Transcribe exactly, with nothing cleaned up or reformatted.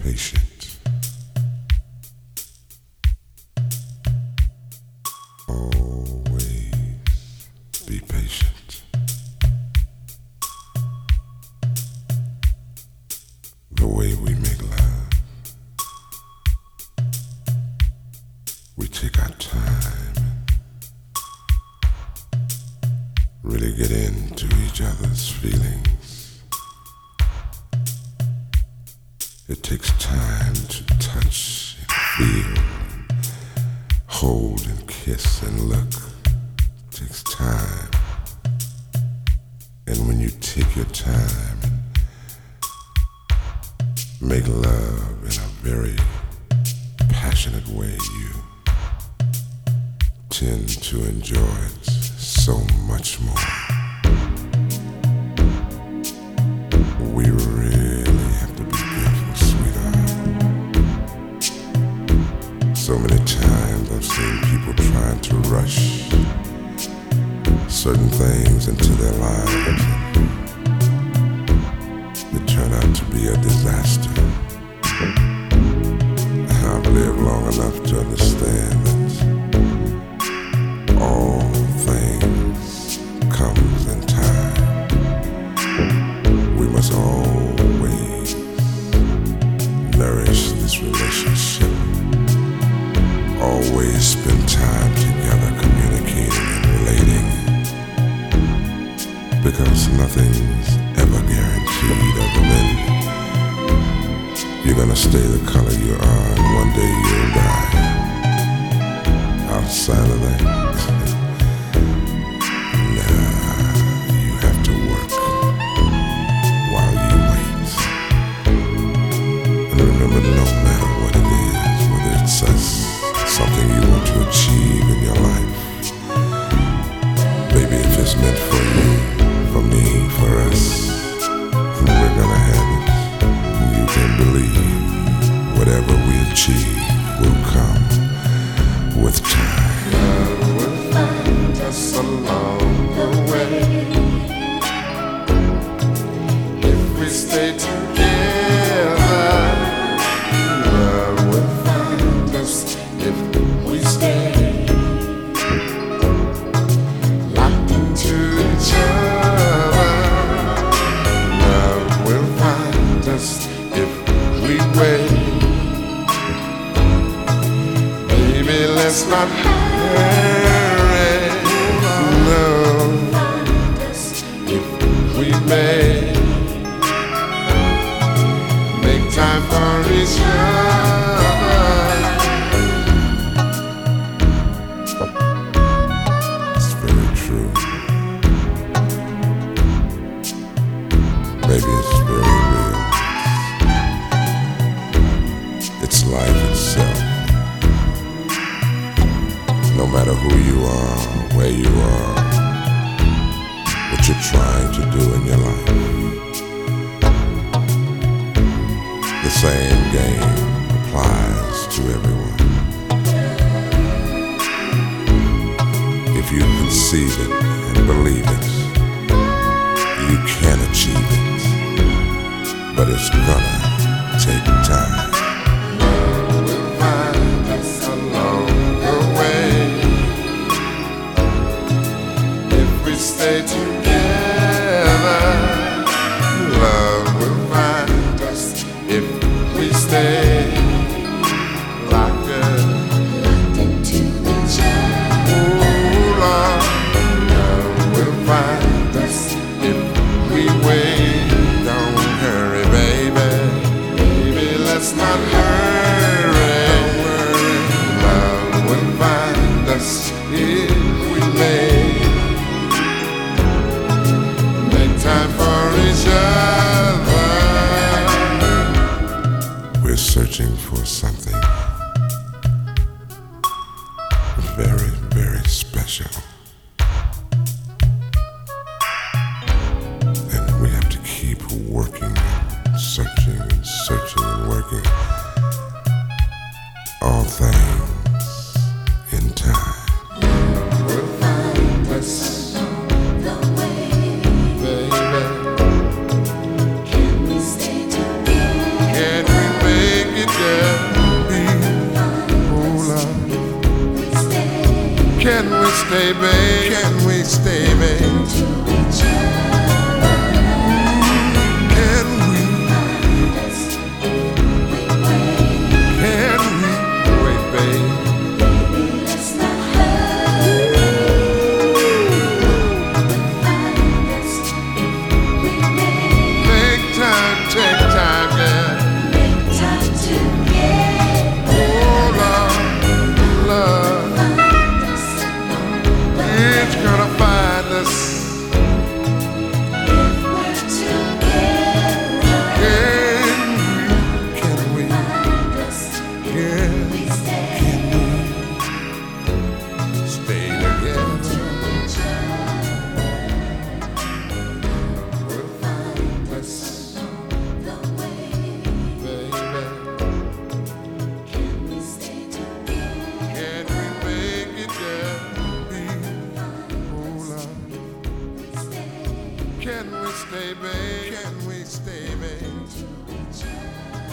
patient. Always be patient. The way we make love, we take our time and really get into each other's feelings. It takes time to touch and feel, hold and kiss and look. It takes time. And when you take your time and make love in a very passionate way, you tend to enjoy it so much more. We really have to be careful, sweetheart. So many times I've seen people trying to rush certain things into their lives, and it turned out to be a disaster. I've lived long enough to understand that all things comes in time. We must always nourish this relationship, always spend time together communicating and relating, because nothing's ever guaranteed other than you're gonna stay the color you are and one day you'll die. Outside of that, nah, you have to work while you wait. And remember, no matter what it is, whether it's us, something you want to achieve in your life, baby, if it's meant for you, for me, for us, we're gonna have it. And you can believe whatever we achieve will come with time. Love will find us along the way if we stay together. Love will find us if we stay locked into each other. Love will find us if we wait. Baby, let's not hurry. Love find us if we may make time for each other. It's very true. Maybe it's very real. It's life itself. No matter who you are, where you are, what you're trying to do in your life, the same game applies to everyone. If you conceive it and believe it, you can achieve it, but it's gonna take time. Love will find us along the way if we stay together. Love will find us if we stay locked into each other. Ooh, Lord, love will find us if we wait. Don't hurry, baby. Baby, let's not hurry. Love will find us if we may make time for each other. We're searching for something very, very special. And we have to keep working, searching and searching and working. All things in time. Will find us along the way, baby. Can we stay together? Can we make stay, babe? Can we stay, babe? Can we? Can we wait, babe? Take time, take time, yeah. Oh, love, love, it's gonna find us. Can we? Can we? Can we stay together? We'll find us, baby. Can we make it, yeah? Oh, love. Can we stay, babe? Can we stay, babe?